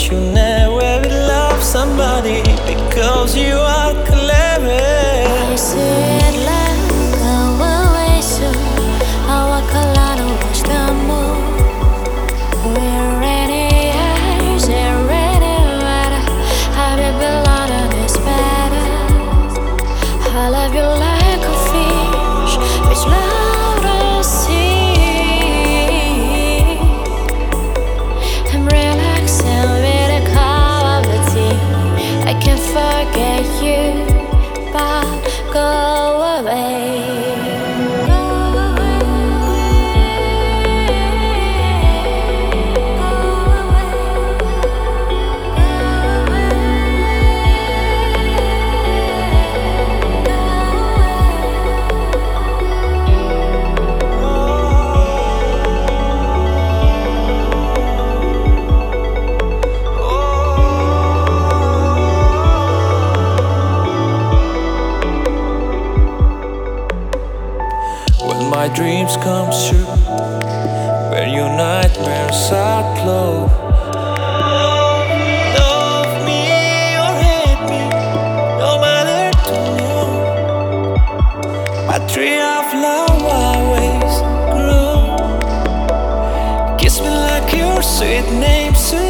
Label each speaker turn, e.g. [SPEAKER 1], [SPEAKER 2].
[SPEAKER 1] you never will love somebody because you are clever.
[SPEAKER 2] I said let go away soon. I walk alone and watch the moon. We're rainy eyes and rainy weather. I will belong on this better. I love you like a fish which love the sea. I'm relaxing with the cup of the tea. I can't forget you, but go away.
[SPEAKER 1] When my dreams come true, when your nightmares are close. Love me or hate me, no matter to know. A tree of love always grow. Kiss me like your sweet name, sweet.